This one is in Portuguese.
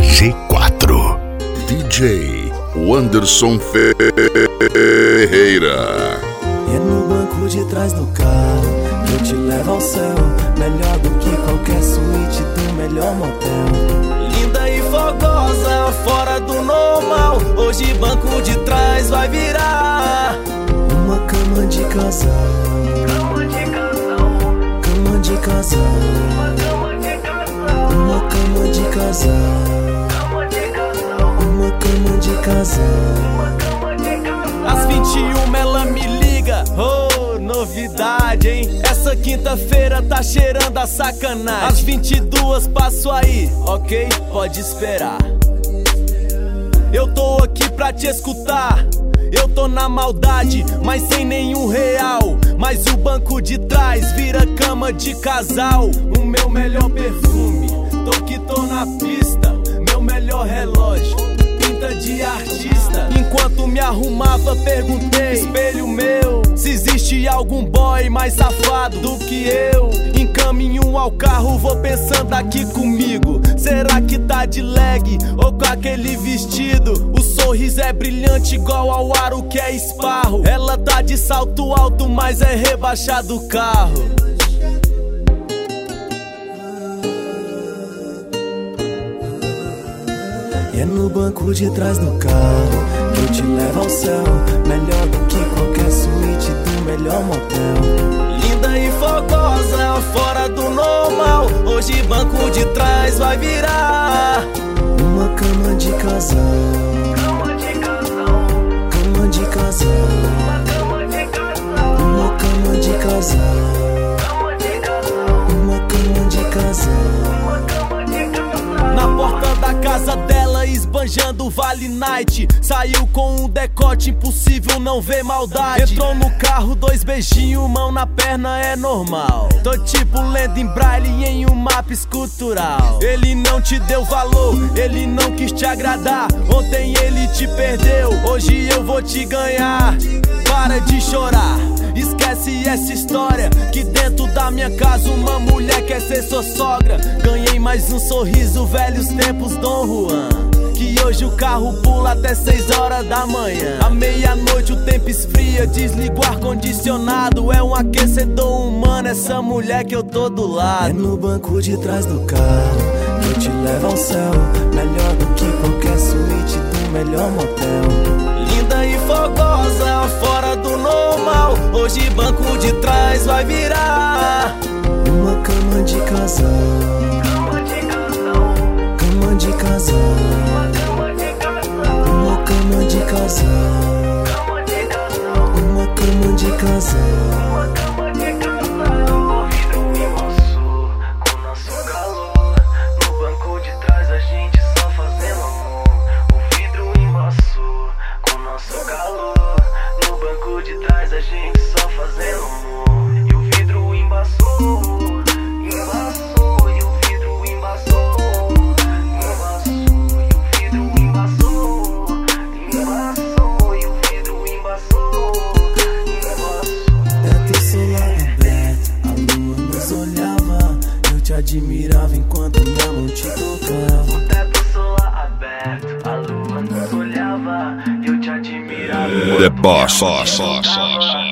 G4. DJ Wanderson Ferreira. É no banco de trás do carro que eu te levo ao céu, melhor do que qualquer suíte do melhor motel. Linda e fogosa, fora do normal, hoje banco de trás vai virar uma cama de casal. Cama de casal. Cama de casal. Uma cama de casal. Uma cama de casal. Uma cama de casal. Às 21 ela me liga, oh, novidade, hein? Essa quinta-feira tá cheirando a sacanagem. Às 22 passo aí, ok? Pode esperar. Eu tô aqui pra te escutar. Eu tô na maldade, mas sem nenhum real. Mas o banco de trás vira cama de casal. O meu melhor perfume, tô que tô na pista. Meu melhor relógio, pinta de artista. Enquanto me arrumava perguntei, espelho meu, se existe algum boy mais safado do que eu. Encaminho ao carro, vou pensando aqui comigo. Será que tá de leg ou com aquele vestido? O sorriso é brilhante igual ao aro que é esparro. Ela tá de salto alto, mas é rebaixado o carro. É no banco de trás do carro que eu te levo ao céu, melhor do que qualquer suíte do melhor motel. Linda e fogosa, fora do normal, hoje banco de trás vai virar uma cama de casal. Cama de casal. Cama de casal. Uma cama de casal. Uma cama de casal. Cama de casal. Uma cama de casal. Uma cama de casal. Na porta da casa dela, esbanjando Vale Night, saiu com um decote impossível não ver maldade. Entrou no carro, 2 beijinhos, mão na perna é normal. Tô tipo lendo em braille em um mapa escultural. Ele não te deu valor, ele não quis te agradar. Ontem ele te perdeu, hoje eu vou te ganhar. Para de chorar, esquece essa história, que dentro da minha casa uma mulher quer ser sua sogra. Ganhei mais um sorriso, velhos tempos Dom Juan, que hoje o carro pula até 6 horas da manhã. À meia-noite o tempo esfria, desligo o ar-condicionado. É um aquecedor humano essa mulher que eu tô do lado. É no banco de trás do carro que eu te levo ao céu, melhor do que qualquer suíte do melhor motel. Linda e fogosa, fora do normal, hoje banco de trás vai virar uma cama de casal. Cama de casal. Cama de casal. Uma cama de casal. Uma cama de casal. Cama de casal. Uma cama de casal. Uma cama de casal. O vidro embaçou com nosso calor. No banco de trás a gente só fazendo amor. O vidro embaçou com nosso calor. No banco de trás a gente só fazendo amor. E o vidro embaçou. Admirava enquanto minha mão te tocava. O teto solar aberto, a lua nos olhava. Eu te admirava. The Boss.